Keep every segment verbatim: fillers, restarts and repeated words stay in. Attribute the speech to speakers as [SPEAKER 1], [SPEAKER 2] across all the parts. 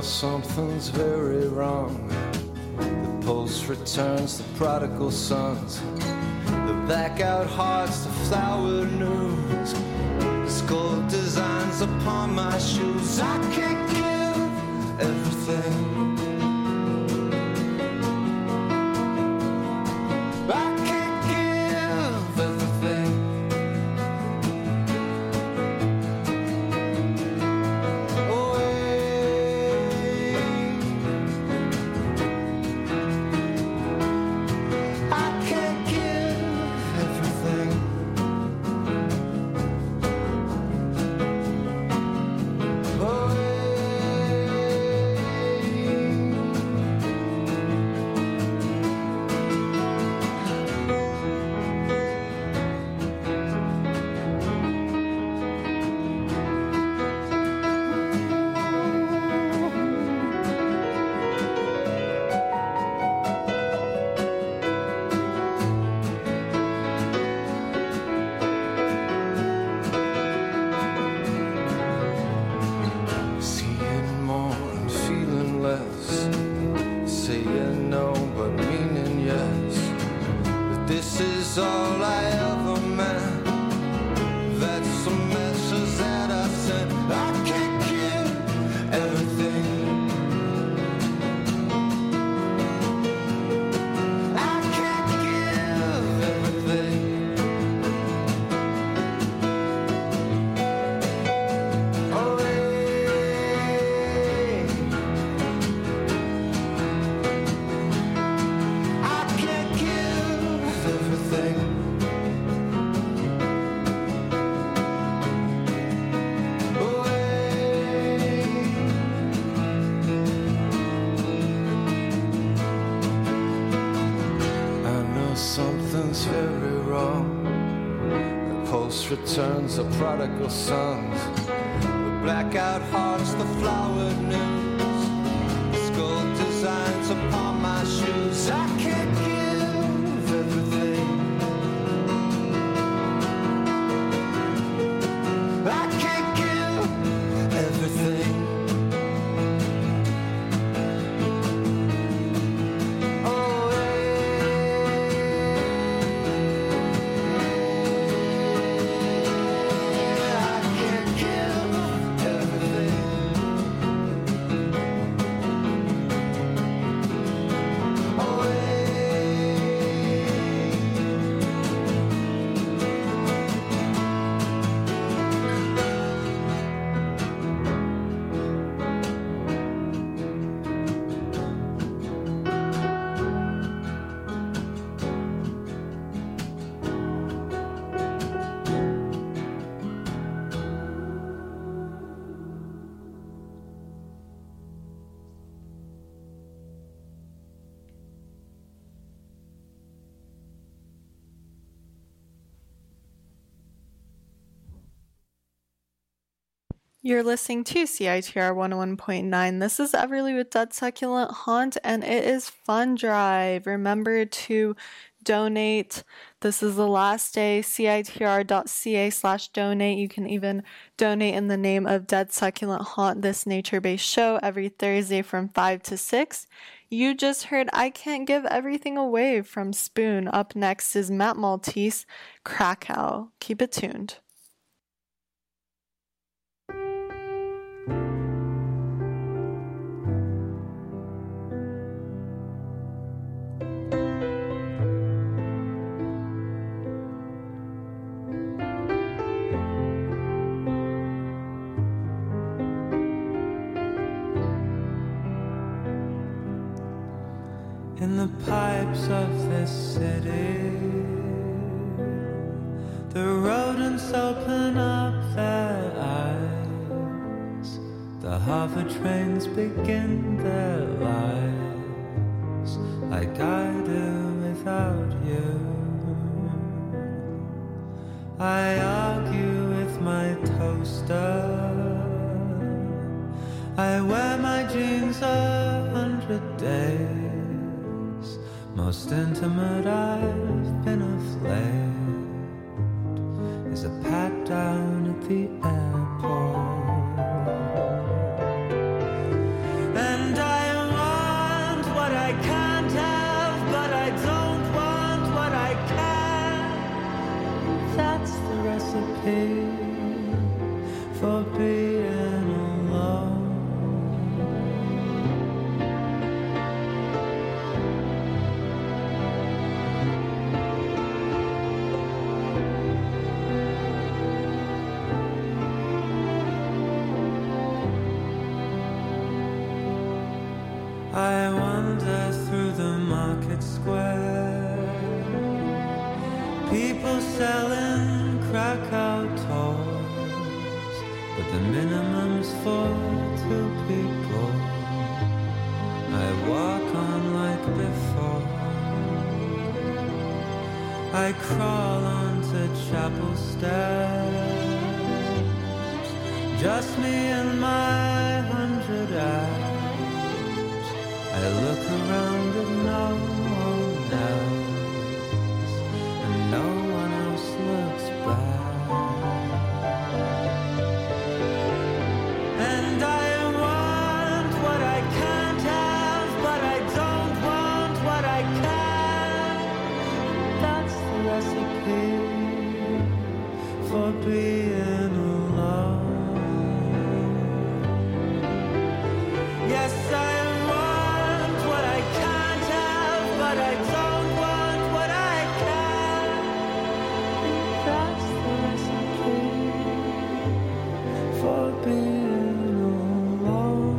[SPEAKER 1] something's very wrong. The post returns, the prodigal sons, the blackout hearts, the flower news, skull designs upon my shoes. I can't give everything. I can't give everything. Returns the prodigal sons, the blackout hearts, the flowered news, skull designs upon my shoes. I can't give everything. I can't give everything.
[SPEAKER 2] You're listening to C I T R one oh one point nine. This is Everly with Dead Succulent Haunt, and it is Fund Drive. Remember to donate. This is the last day, citr.ca slash donate. You can even donate in the name of Dead Succulent Haunt, this nature-based show, every Thursday from five to six. You just heard I Can't Give Everything Away from Spoon. Up next is Matt Maltese, Krakow. Keep it tuned.
[SPEAKER 3] In the pipes of this city, the rodents open up their eyes. The hover trains begin their lives like I do without you. I argue with my toaster. I wear my jeans a hundred days. Most intimate I've been of late is a pat down at the airport. People selling Krakow toys, but the minimum's for two people. I walk on like before. I crawl onto chapel steps, just me and my hundred apps. I look around at no one else, and no one else looks back. And I want what I can't have, but I don't want what I can. That's the recipe for being alone. Yes, I want what I can't have, but I don't want what I can. That's the recipe for being alone.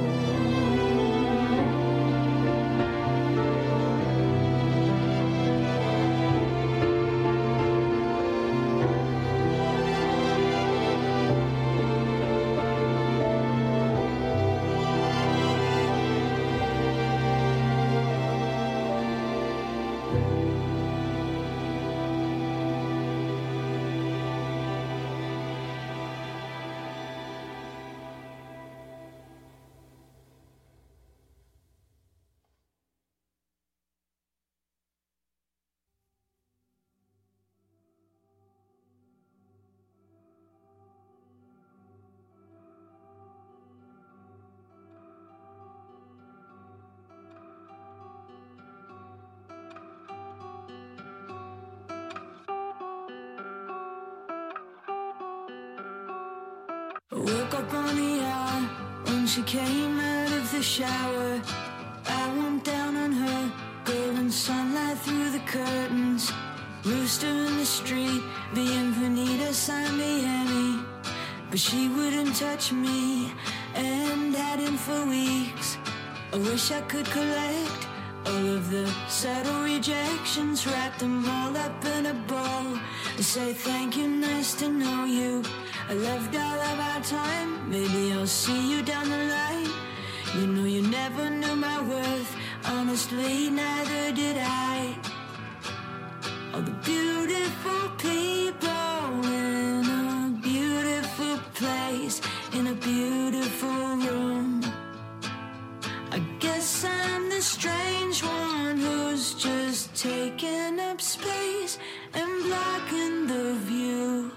[SPEAKER 4] I woke up on the hour when she came out of the shower. I went down on her, golden sunlight through the curtains. Rooster in the street, being Vanita San Miami. But she wouldn't touch me, and hadn't for weeks. I wish I could collect all of the subtle rejections, wrap them all up in a bow, and say thank you, nice to know you. I loved all of our time, maybe I'll see you down the line. You know you never knew my worth, honestly neither did I. All the beautiful people in a beautiful place, in a beautiful room. I guess I'm the strange one who's just taking up space and blocking the view.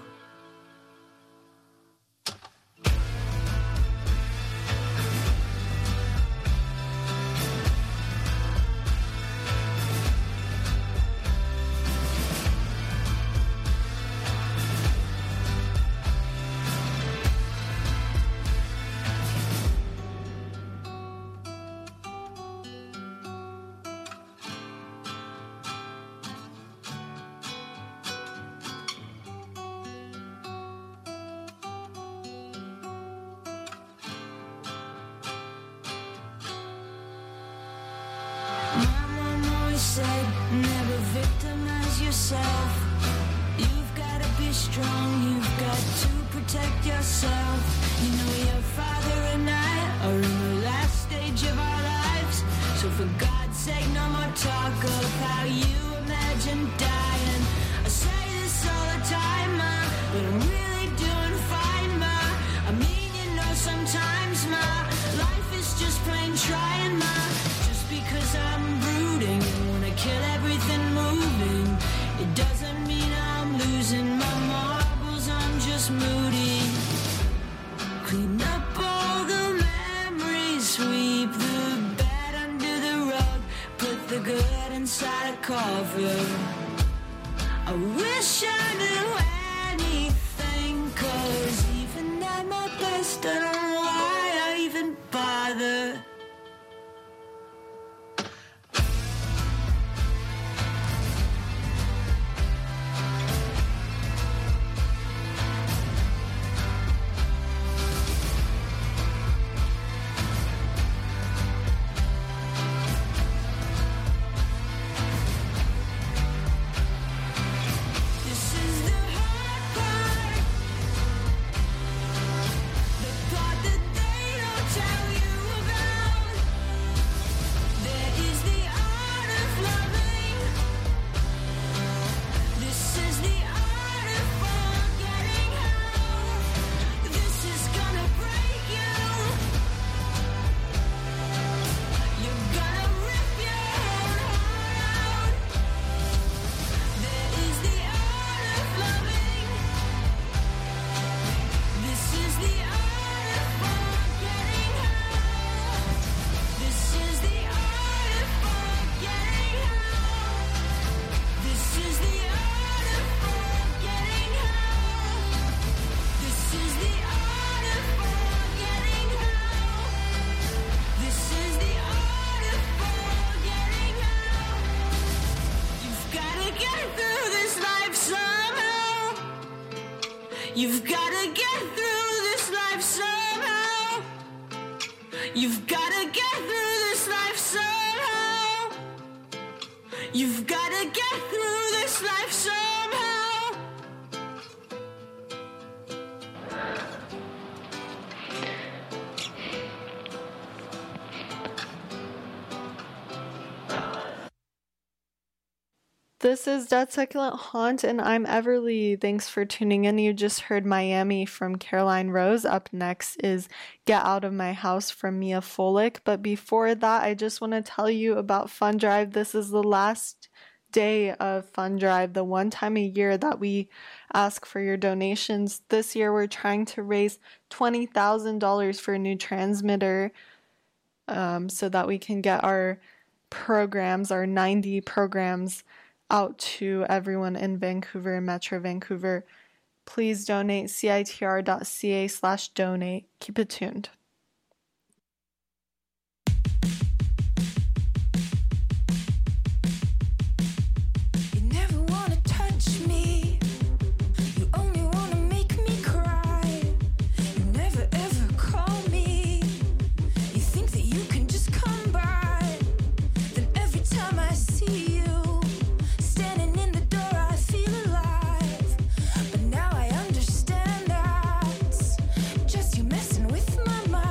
[SPEAKER 4] Said, never victimize yourself. You've got to be strong, you've got to protect yourself. You know your father and I are in the last stage of our lives. So for God's sake, no more talk of how you imagine dying. I say this all the time, ma, but I'm really doing fine, ma. I mean, you know, sometimes, ma, life is just plain trying, ma. Just because I'm brooding and wanna kill everything moving, it doesn't mean I'm losing my marbles, I'm just moody. Clean up all the memories, sweep the bad under the rug, put the good inside a cover. I wish I knew anything, cause even at my best I don't know why I even bother. get through this life somehow. You've gotta get through this life somehow. You've gotta get through this life somehow. You've gotta get through this life somehow.
[SPEAKER 2] This is Dead Succulent Haunt, and I'm Everly. Thanks for tuning in. You just heard Miami from Caroline Rose. Up next is Get Out of My House from Mia Folick. But before that, I just want to tell you about Fund Drive. This is the last day of Fund Drive, the one time a year that we ask for your donations. This year, we're trying to raise twenty thousand dollars for a new transmitter um, so that we can get our programs, our ninety programs, out to everyone in Vancouver and Metro Vancouver. Please donate, citr.ca slash donate. Keep it tuned.
[SPEAKER 4] You never wanna touch me. You only wanna make me cry. You never ever call me. You think that you can just come by. Then every time I see you standing in the door, I feel alive. But now I understand that just you messing with my mind.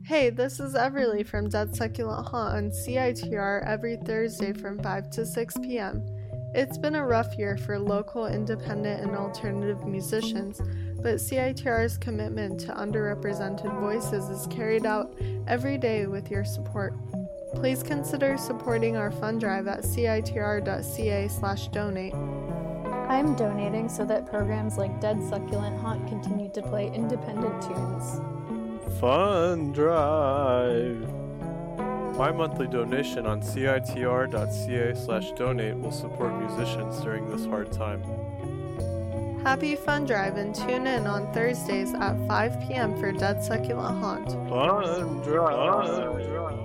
[SPEAKER 2] Hey, this is Everly from Dead Succulent Haunt on C I T R every Thursday from five to six p.m. It's been a rough year for local, independent, and alternative musicians, but C I T R's commitment to underrepresented voices is carried out every day with your support. Please consider supporting our fund drive at citr.ca slash donate.
[SPEAKER 5] I'm donating so that programs like Dead Succulent Haunt continue to play independent tunes.
[SPEAKER 6] Fund Drive. My monthly donation on citr.ca slash donate will support musicians during this hard time.
[SPEAKER 2] Happy Fund Drive and tune in on Thursdays at five p.m. for Dead Succulent Haunt.
[SPEAKER 6] Fund Drive.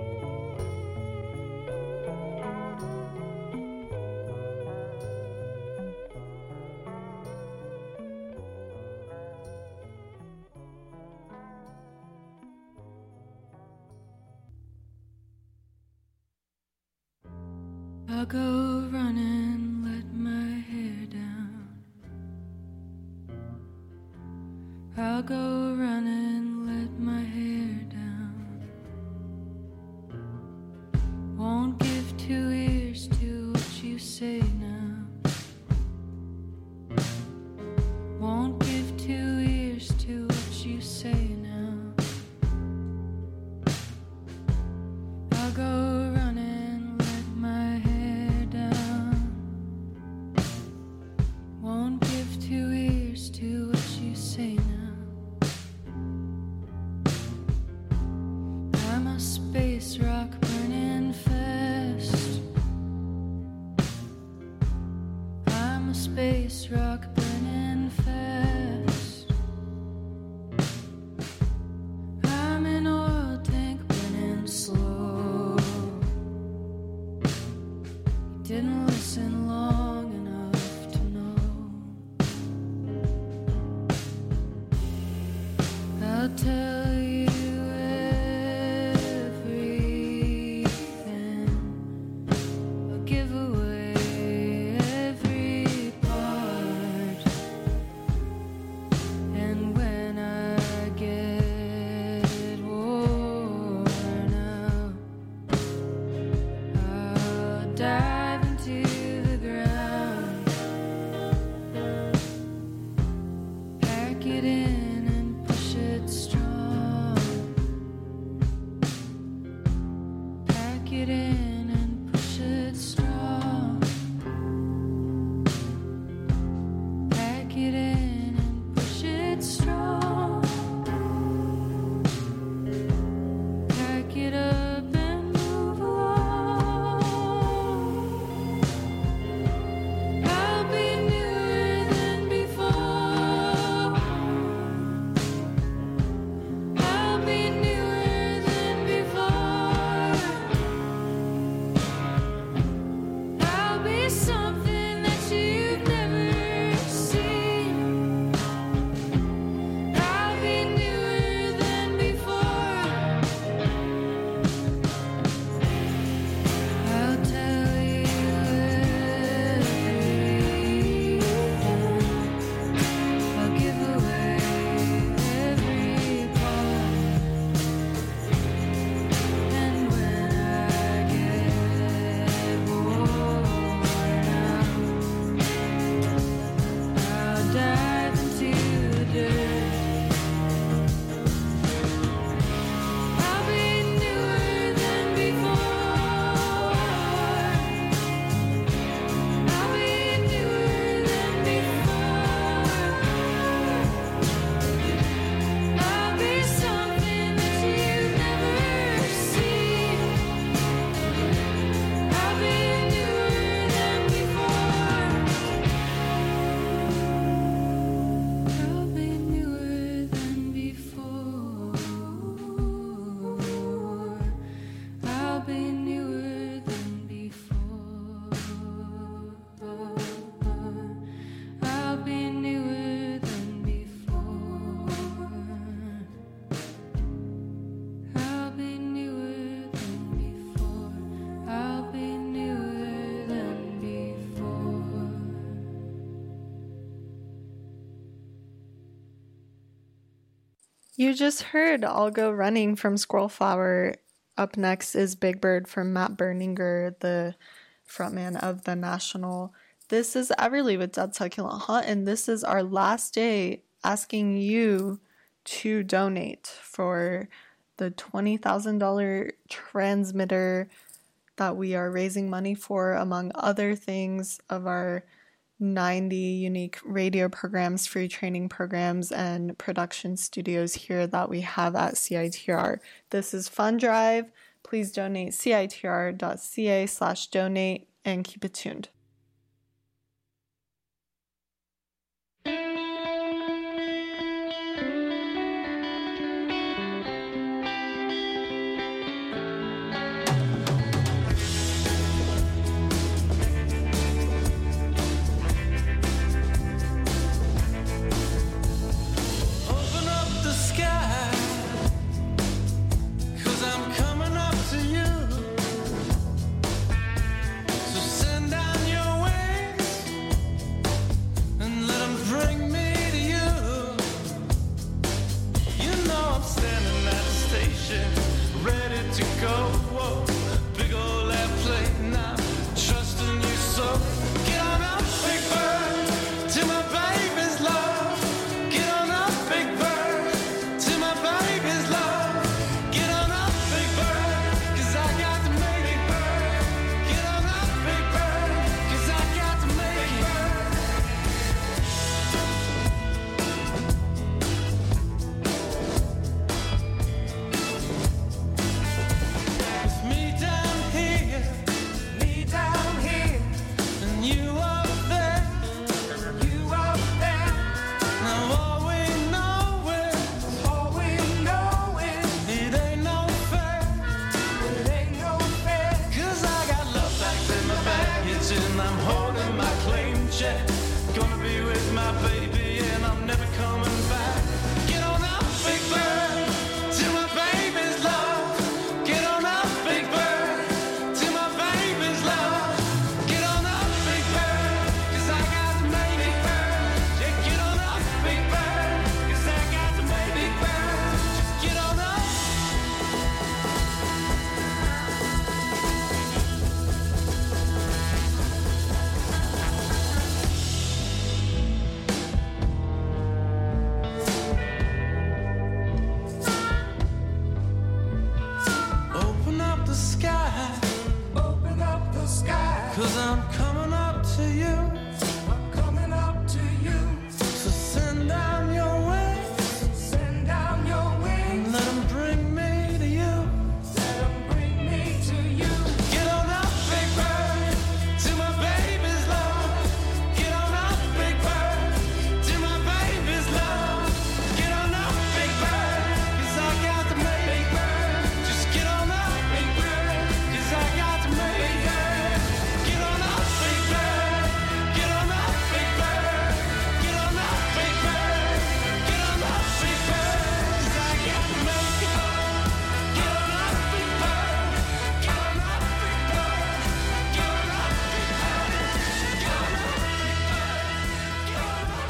[SPEAKER 4] I'll go running, let my hair down. I'll go running, let my hair down. Won't give two ears to what you say now. Won't give two ears to what you say now. I'll go running, let my hair down. Won't give two ears to what you say now. I'm a space rock burning fast. I'm a space rock burning fast. I'm an oil tank burning slow. You didn't listen long enough to know. I'll tell you everything. I'll give away every part. And when I get worn out, I'll dive into the ground, pack it in and push it strong.
[SPEAKER 2] You just heard I'll Go Running from Squirrel Flower. Up next is Big Bird from Matt Berninger, the frontman of The National. This is Everly with Dead Succulent Haunt, and this is our last day asking you to donate for the twenty thousand dollars transmitter that we are raising money for, among other things, of our ninety unique radio programs, free training programs, and production studios here that we have at C I T R. This is Fund Drive. Please donate citr.ca slash donate and keep it tuned.
[SPEAKER 1] Open up the sky, 'cause I'm coming up to you. So send down your wings and let them bring me to you. You know I'm standing at the station, ready to go. Whoa, big old airplane now, trusting you so. Get on up, big bird, to my baby's love. Get on up, big bird, to my baby's love. Get on up, big bird, 'cause I got to make it. Get on up, big bird, 'cause I got to make it. It's me down here, me down here, and you up there, you up there. Now all we know is, all we know is, it ain't no fair, it ain't no fair. 'Cause I got love bags in my baggage and I'm holding my claim check. Gonna be with my baby and I'm never coming back. Get on up, big bird, to my baby's love. Get on up, big bird, to my baby's love. Get on up, big bird, 'cause I got to make it. Yeah, get on up, big bird, 'cause I got to make it. Just get on up. Open up the sky, open up the sky, 'cause I'm coming up to you, I'm coming up to you. So send down your wings, send down your wings, and let them bring me to you, let them bring me to you. Get on up, big bird, to my baby's love. Get on up, big bird, to my baby's love. Get on up, big bird, 'cause I got to make it. Just get on up, big bird, 'cause I got to make it. Get on up, big bird, get on up, big bird, get on up, big bird, get on up, big bird, 'cause I got to make it. Get on up, big bird, get on up, big bird, get on up, big bird, get on up, big bird, get on up.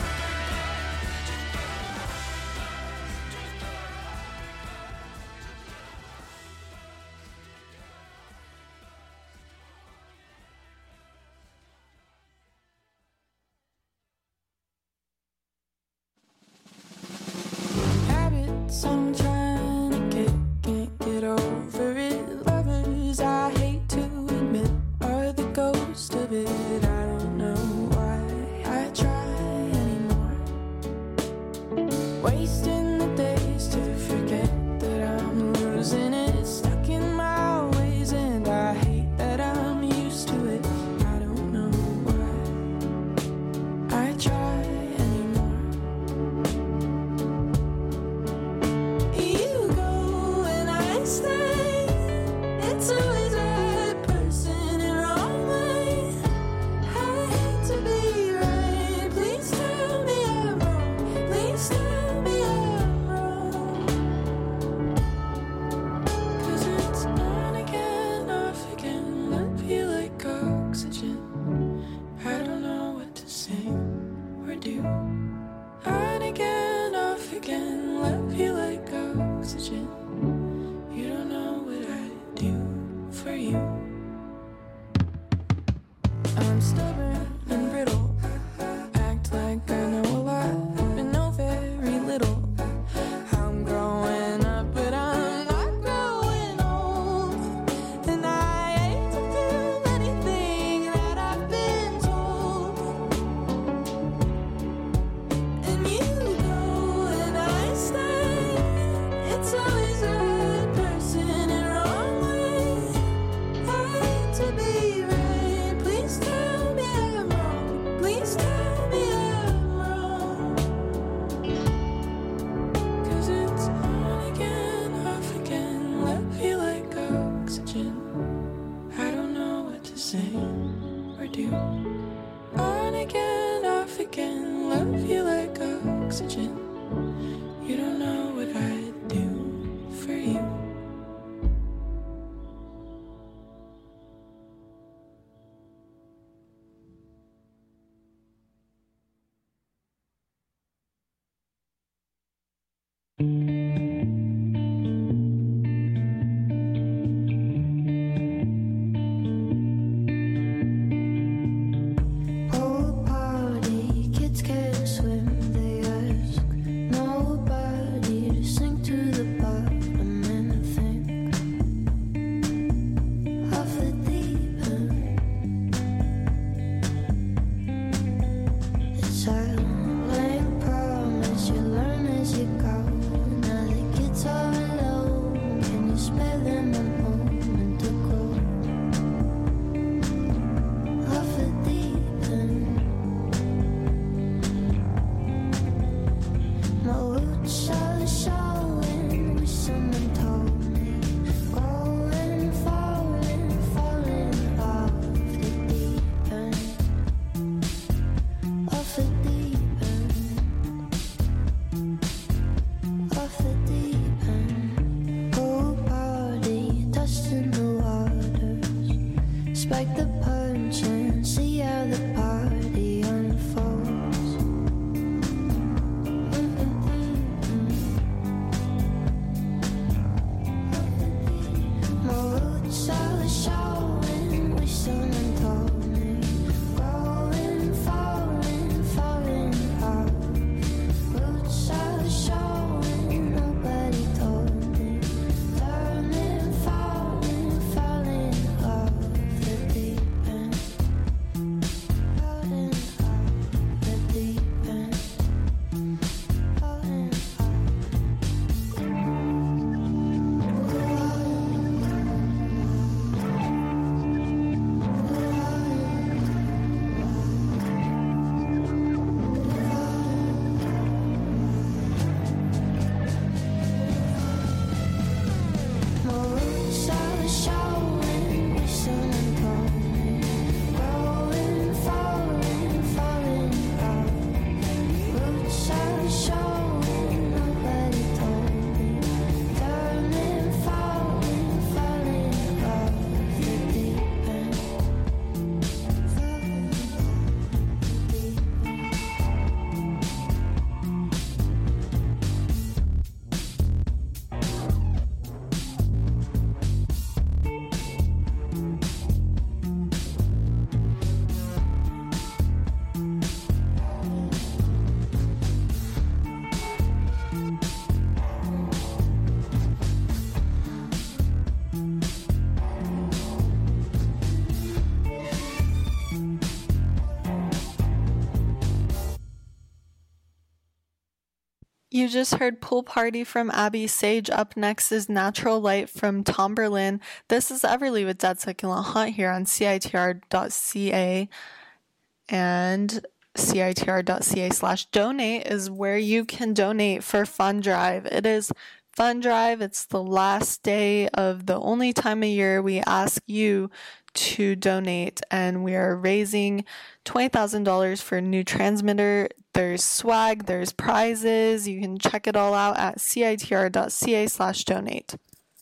[SPEAKER 4] Habits I'm trying to get, can't get over it. Lovers I hate to admit are the ghost of it. I don't know why I try anymore. Wasting the days to forget that I'm losing it. Stuck in my ways and I hate that I'm used to it. I don't know why I try anymore. You go and I stay. It's always right person and wrong way. I hate to be right. Please tell me I'm wrong. Please tell me I'm wrong. 'Cause it's on again, off again. Love you like oxygen. I don't know what to sing or do. On again, off again. Love you like
[SPEAKER 2] You just heard Pool Party from Abby Sage. Up next is Natural Light from Tomberlin. This is Everly with Dead Succulent Hunt here on C I T R dot C A. And C I T R dot C A slash donate is where you can donate for Fund Drive. It is Fund Drive. It's the last day of the only time of year we ask you to donate, and we are raising twenty thousand dollars for a new transmitter. There's swag, there's prizes. You can check it all out at C I T R dot C A slash donate.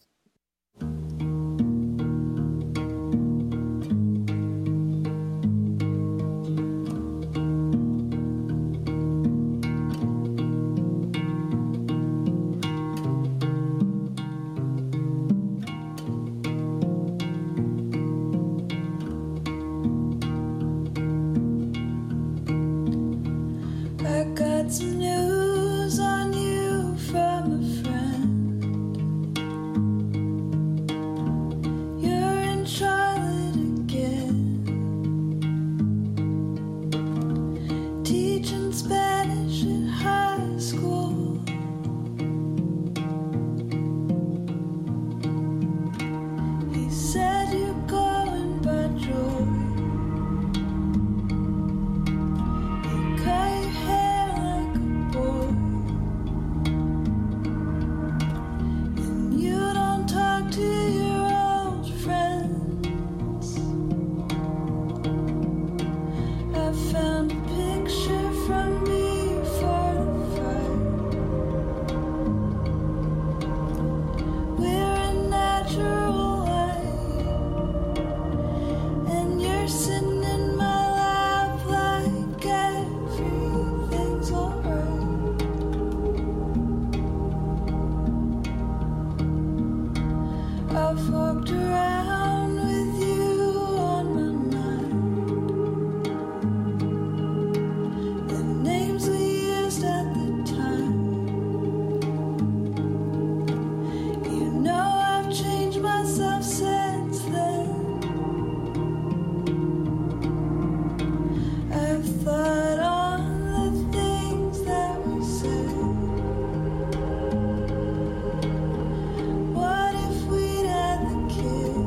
[SPEAKER 4] I got some news on you from a friend. You're in Charlotte again, teaching Spanish in high school. He said you're going by Joy. Cut your hair like a boy, and you don't talk to your old friends. I found a picture from before the fight. We're a natural light, and you're sitting in my lap like everything's alright. I've walked around with you on my mind, the names we used at the time. You know I've changed myself since then. I've thought on the things that we said. What if we'd had the kid?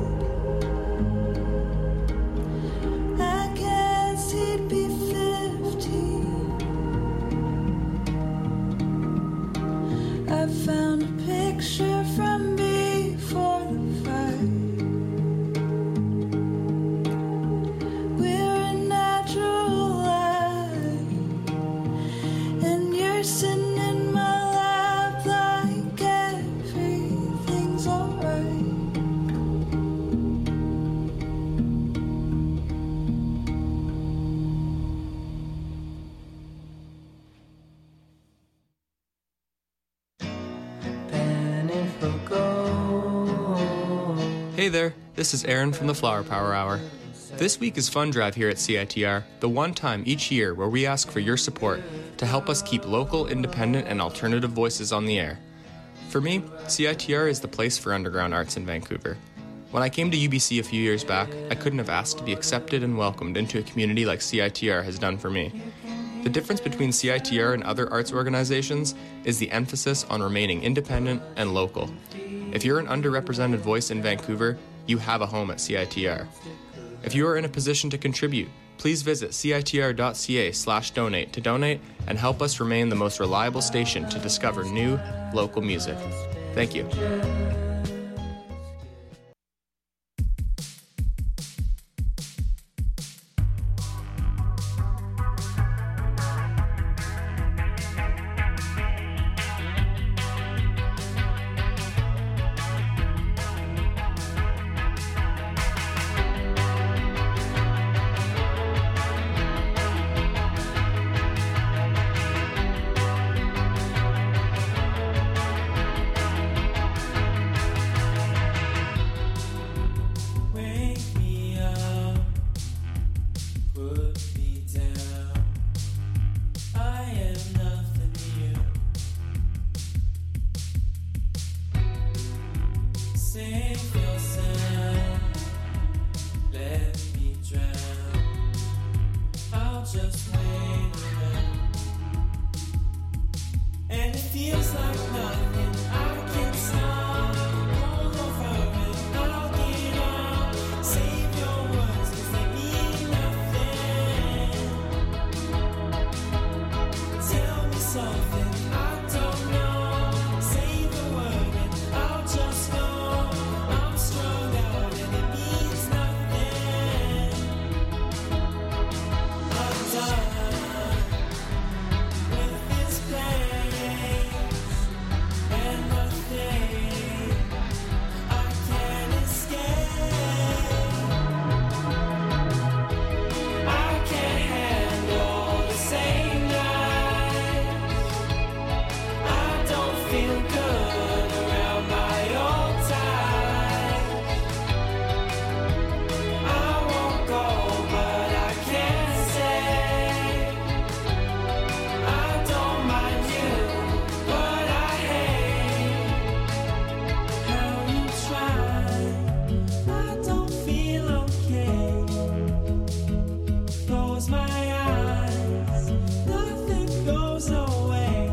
[SPEAKER 4] I guess he'd be fifteen. I found a picture from before the fight. We're a natural light, and you're sitting in my lap like everything's alright.
[SPEAKER 1] Penny for gold.
[SPEAKER 7] Hey there, this is Aaron from the Flower Power Hour. This week is Fund Drive here at C I T R, the one time each year where we ask for your support to help us keep local, independent, and alternative voices on the air. For me, C I T R is the place for underground arts in Vancouver. When I came to U B C a few years back, I couldn't have asked to be accepted and welcomed into a community like C I T R has done for me. The difference between C I T R and other arts organizations is the emphasis on remaining independent and local. If you're an underrepresented voice in Vancouver, you have a home at C I T R. If you are in a position to contribute, please visit C I T R dot C A slash donate to donate and help us remain the most reliable station to discover new, local music. Thank you.
[SPEAKER 3] feel good around my old time. I won't go, but I can't stay. I don't mind you, but I hate how you try. I don't feel okay. Close my eyes, nothing goes away.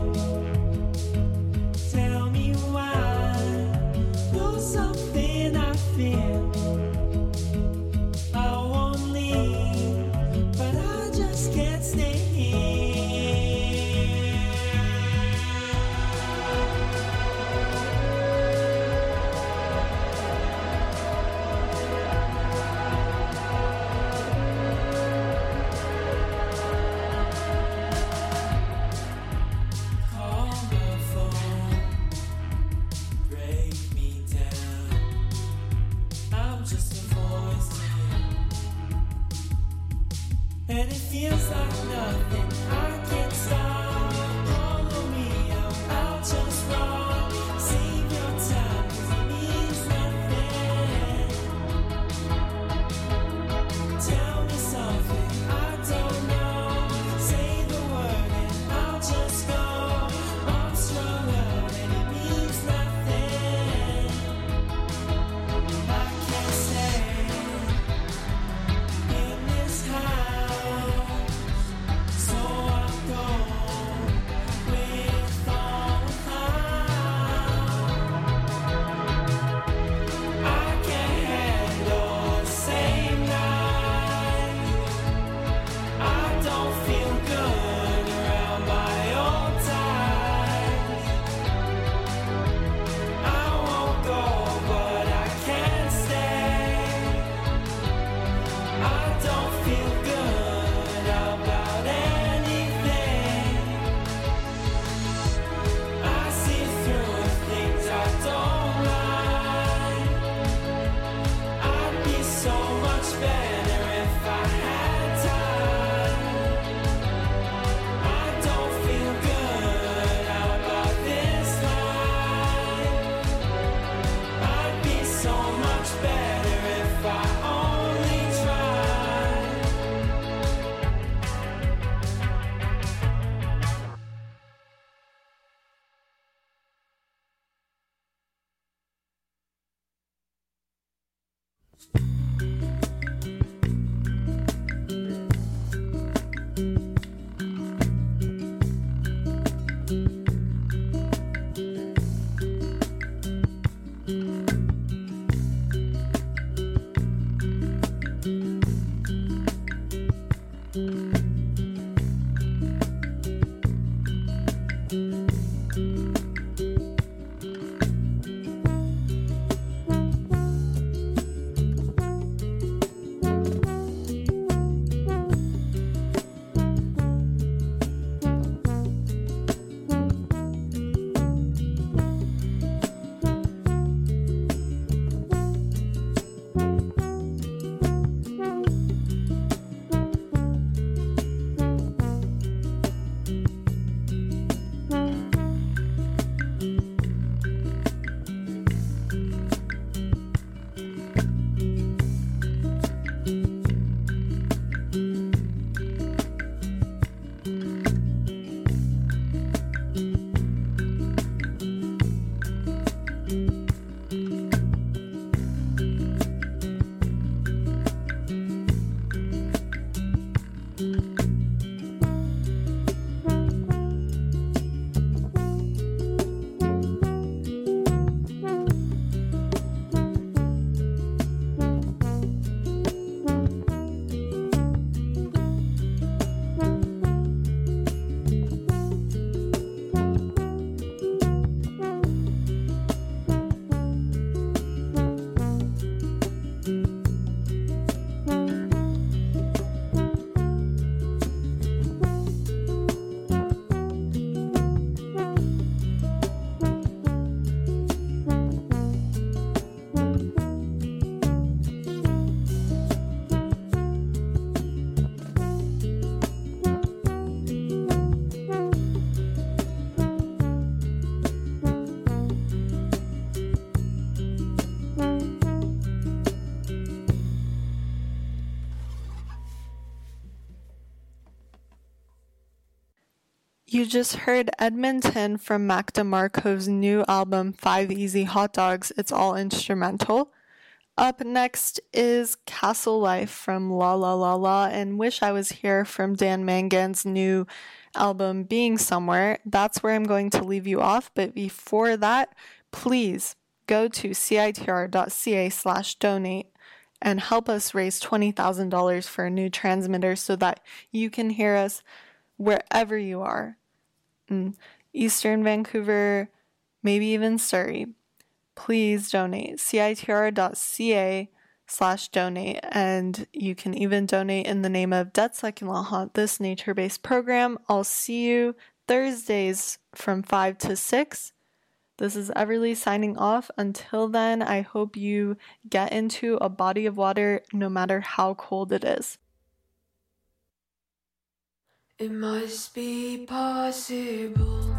[SPEAKER 3] Tell me why, you're something I feel. I won't leave, but I just can't stay here. Call my phone, break me down. I'm just a voice to you, and it feels like nothing. I can't stop. Follow me, I'll, I'll just run. Save your time, 'cause it means nothing. Tell me something I don't know. Say the word and I'll just go. I'm strung out and it means nothing. I can't stay in this house, so I'm gone.
[SPEAKER 2] You just heard Edmonton from Mac DeMarco's new album, Five Easy Hot Dogs. It's all instrumental. Up next is Castle Life from La La La La and Wish I Was Here from Dan Mangan's new album, Being Somewhere. That's where I'm going to leave you off, but before that, please go to citr.ca slash donate and help us raise twenty thousand dollars for a new transmitter so that you can hear us wherever you are. In Eastern Vancouver, maybe even Surrey. Please donate. citr.ca slash donate. And you can even donate in the name of Dead Succulent Haunt, this nature-based program. I'll see you Thursdays from five to six. This is Everly signing off. Until then, I hope you get into a body of water no matter how cold it is.
[SPEAKER 4] It must be possible.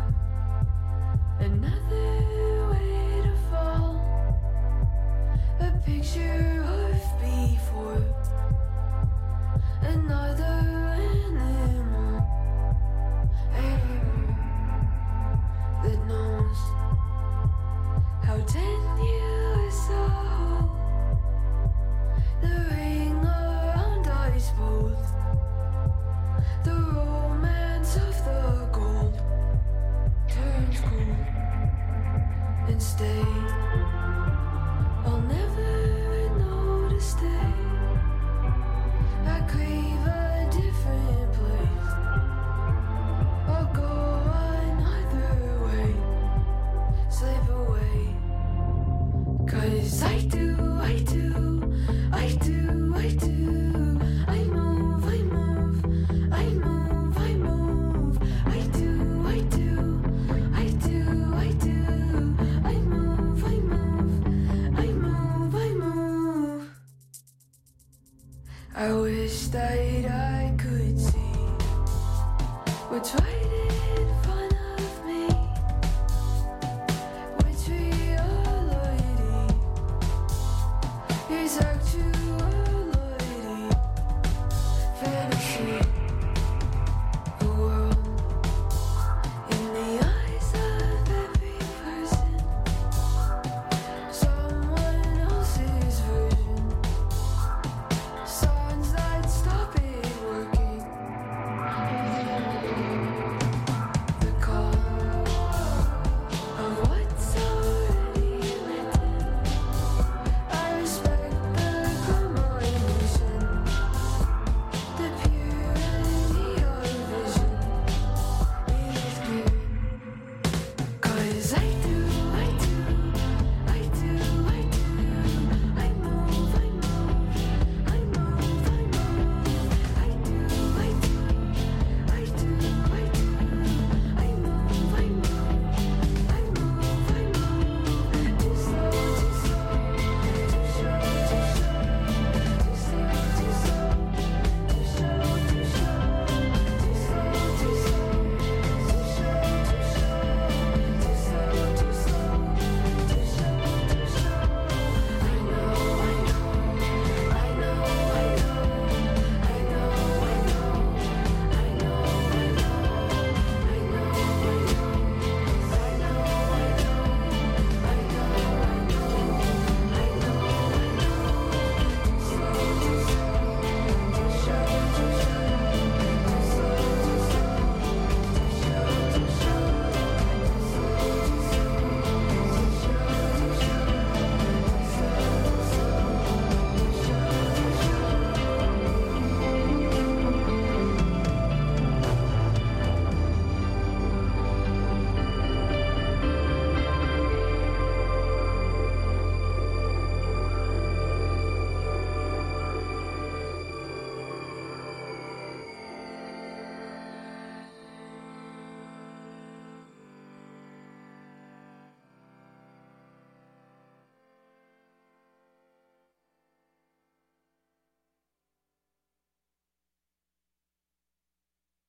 [SPEAKER 4] Another way to fall. A picture of before. Another animal. Animal that knows how tenuous a hole. The ring around us both. The romance of the gold turns cold and stay. I'll never know to stay. I crave a different place. I'll go another way. Slip away. Cause I do, I do, I do, I do. I move, I move. I move, I move, I do, I do, I do, I do, I move, I move, I move, I move. I wish that I could see what's right